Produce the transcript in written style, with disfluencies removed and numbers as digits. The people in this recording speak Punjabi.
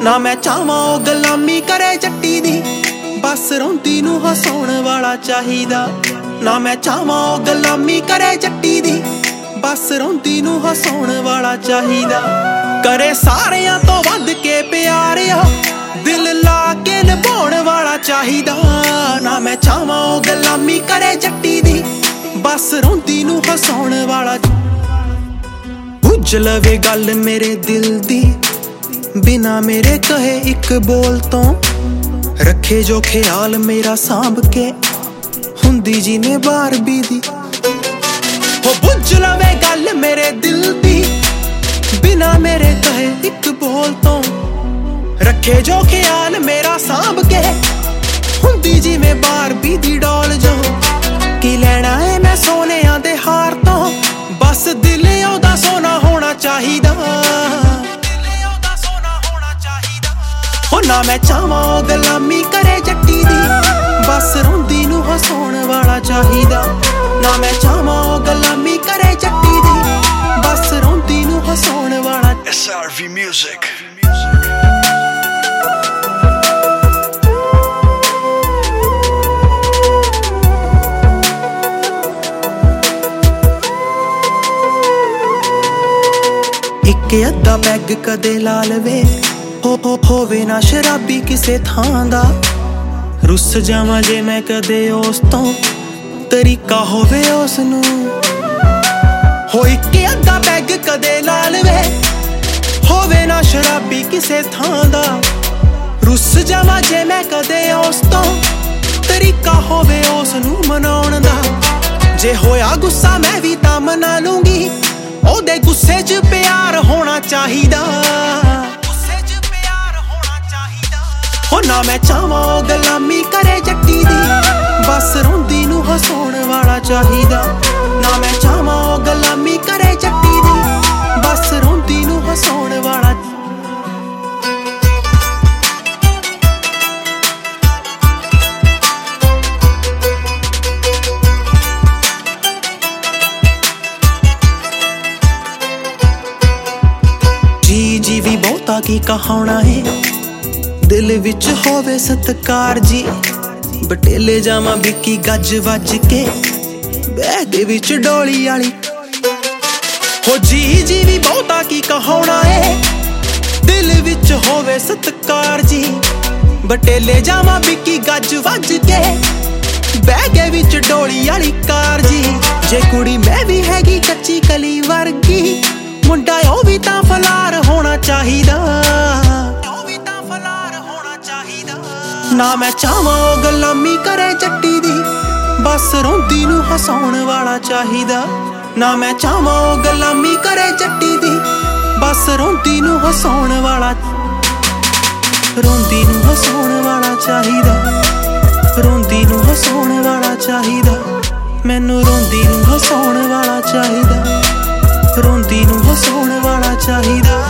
ਨਾ ਮੈਂ ਚਾਹਾਂ ਉਹ ਗੁਲਾਮੀ ਕਰੇ ਜੱਟੀ ਦੀ, ਬਸ ਰੋਂਦੀ ਨੂੰ ਹਸਾਉਣ ਵਾਲਾ ਚਾਹੀਦਾ। ਨਾ ਮੈਂ ਚਾਹਾਂ ਉਹ ਗੁਲਾਮੀ ਕਰੇ ਜੱਟੀ ਦੀ, ਬਸ ਰੋਂਦੀ ਨੂੰ ਹਸਾਉਣ ਵਾਲਾ ਚਾਹੀਦਾ। ਕਰੇ ਸਾਰਿਆਂ ਤੋਂ ਵੱਧ ਕੇ ਪਿਆਰ ਆ, ਦਿਲ ਲਾ ਕੇ ਨਿਭਾਉਣ ਵਾਲਾ ਚਾਹੀਦਾ। ਨਾ ਮੈਂ ਚਾਹਾਂ ਉਹ ਗੁਲਾਮੀ ਕਰੇ ਜੱਟੀ ਦੀ, ਬਸ ਰੋਂਦੀ ਨੂੰ ਹਸਾਉਣ ਵਾਲਾ। ਬੁੱਝ ਲਵੇ ਗੱਲ ਮੇਰੇ ਦਿਲ ਦੀ, ਬਿਨਾ ਮੇਰੇ ਕਹੇ ਇੱਕ ਬੋਲ ਤੋਂ, ਰੱਖੇ ਜੋ ਖਿਆਲ ਮੇਰਾ ਸਾਂਭ ਕੇ, ਹੁੰਦੀ ਜਿਵੇਂ ਬਾਰਬੀ ਦੀ। ਹੋ ਬੁੱਝ ਲਵੇ ਗੱਲ ਮੇਰੇ ਦਿਲ ਦੀ, ਬਿਨਾ ਮੇਰੇ ਕਹੇ ਇੱਕ ਬੋਲ ਤੋਂ, ਰੱਖੇ ਜੋ ਖਿਆਲ ਮੇਰਾ ਸਾਂਭ ਕੇ, ਹੁੰਦੀ ਜਿਵੇਂ ਬਾਰਬੀ ਦੀ ਡੋਲ ਜੋ। ਕੀ ਲੈਣਾ ਏ ਮੈਂ ਸੋਨਿਆਂ ਦੇ ਹਾਰ ਤੋਂ, ਬਸ ਦਿਲ ਉਹਦਾ ਸੋਨਾ ਹੋਣਾ ਚਾਹੀਦਾ। ਹੋ ਨਾ ਮੈਂ ਚਾਹਾਂ ਉਹ ਗੁਲਾਮੀ ਕਰੇ ਜੱਟੀ ਦੀ, ਬਸ ਰੋਂਦੀ ਨੂੰ ਹਸਾਉਣ ਵਾਲਾ ਚਾਹੀਦਾ। ਨਾ ਮੈਂ ਚਾਹਾਂ ਉਹ ਗੁਲਾਮੀ ਕਰੇ ਜੱਟੀ ਦੀ, ਬਸ ਰੋਂਦੀ ਨੂੰ ਹਸਾਉਣ ਵਾਲਾ। SRV Music। ਇੱਕ ਅੱਧਾ ਪੈਗ ਕਦੇ ਲਾ ਲਵੇ, ਹੋਵੇ ਨਾ ਸ਼ਰਾਬੀ ਕਿਸੇ ਥਾਂ ਦਾ। ਰੁੱਸ ਜਾਵਾਂ ਜੇ ਮੈਂ ਕਦੇ ਉਸ ਤੋਂ, ਤਰੀਕਾ ਹੋਵੇ ਉਸ ਨੂੰ। ਹੋ ਇੱਕ ਅੱਧਾ ਪੈਗ ਕਦੇ ਲਾ ਲਵੇ, ਹੋਵੇ ਨਾ ਸ਼ਰਾਬੀ ਕਿਸੇ ਥਾਂ ਦਾ। ਰੁੱਸ ਜਾਵਾਂ ਜੇ ਮੈਂ ਕਦੇ ਉਸ ਤੋਂ, ਤਰੀਕਾ ਹੋਵੇ ਉਸ ਨੂੰ ਮਨਾਉਣ ਦਾ। ਜੇ ਹੋਇਆ ਗੁੱਸਾ ਮੈਂ ਵੀ ਤਾਂ ਮਨਾ ਲੂੰਗੀ, ਉਹਦੇ ਗੁੱਸੇ 'ਚ ਪਿਆਰ ਹੋਣਾ ਚਾਹੀਦਾ। ਹੋ ਨਾ ਮੈਂ ਚਾਹਾਂ ਉਹ ਗੁਲਾਮੀ ਕਰੇ ਜੱਟੀ ਦੀ, ਬਸ ਰੋਂਦੀ ਨੂੰ ਹਸਾਉਣ ਵਾਲਾ ਚਾਹੀਦਾ। ਨਾ ਮੈਂ ਚਾਹਾਂ ਉਹ ਗੁਲਾਮੀ ਕਰੇ ਜੱਟੀ ਦੀ, ਬਸ ਰੋਂਦੀ ਨੂੰ ਹਸਾਉਣ ਵਾਲਾ। ਜੀ ਵੀ ਬਹੁਤਾ ਕੀ ਕਹਾਉਣਾ ਏ, ਦਿਲ ਵਿੱਚ ਹੋਵੇ ਸਤਿਕਾਰ ਜੀ। ਬਟੇਲੇ ਜਾਵਾਂ ਵਿੱਕੀ ਗੱਜ ਵੱਜ ਕੇ, ਬਹਿ ਦੇ ਵਿੱਚ ਡੋਲੀ ਵਾਲੀ। ਹੋ ਜੀ ਵੀ ਬਹੁਤਾ ਕੀ ਕਹਾਉਣਾ ਏ, ਦਿਲ ਵਿੱਚ ਹੋਵੇ ਸਤਿਕਾਰ ਜੀ। ਬਟੇਲੇ ਜਾਵਾਂ ਵਿੱਕੀ ਗੱਜ ਵੱਜ ਕੇ, ਬਹਿ ਕੇ ਵਿੱਚ ਡੋਲੀ ਵਾਲੀ ਕਾਰ ਜੀ। ਜੇ ਕੁੜੀ ਮੈਂ ਵੀ ਹੈਗੀ ਕੱਚੀ ਕਲੀ ਵਰਗੀ, ਮੁੰਡਾ ਉਹ ਵੀ ਤਾਂ ਫਲਾਰ ਹੋਣਾ ਚਾਹੀਦਾ। ਨਾ ਮੈਂ ਚਾਹਾਂ ਉਹ ਗੁਲਾਮੀ ਕਰੇ ਜੱਟੀ ਦੀ, ਬਸ ਰੋਂਦੀ ਨੂੰ ਹਸਾਉਣ ਵਾਲਾ ਚਾਹੀਦਾ। ਨਾ ਮੈਂ ਚਾਹਾਂ ਉਹ ਗੁਲਾਮੀ ਕਰੇ ਜੱਟੀ ਦੀ, ਬਸ ਰੋਂਦੀ ਨੂੰ ਹਸਾਉਣ ਵਾਲਾ। ਰੋਂਦੀ ਨੂੰ ਹਸਾਉਣ ਵਾਲਾ ਚਾਹੀਦਾ, ਰੋਂਦੀ ਨੂੰ ਹਸਾਉਣ ਵਾਲਾ ਚਾਹੀਦਾ। ਮੈਨੂੰ ਰੋਂਦੀ ਨੂੰ ਹਸਾਉਣ ਵਾਲਾ ਚਾਹੀਦਾ, ਰੋਂਦੀ ਨੂੰ ਹਸਾਉਣ ਵਾਲਾ ਚਾਹੀਦਾ।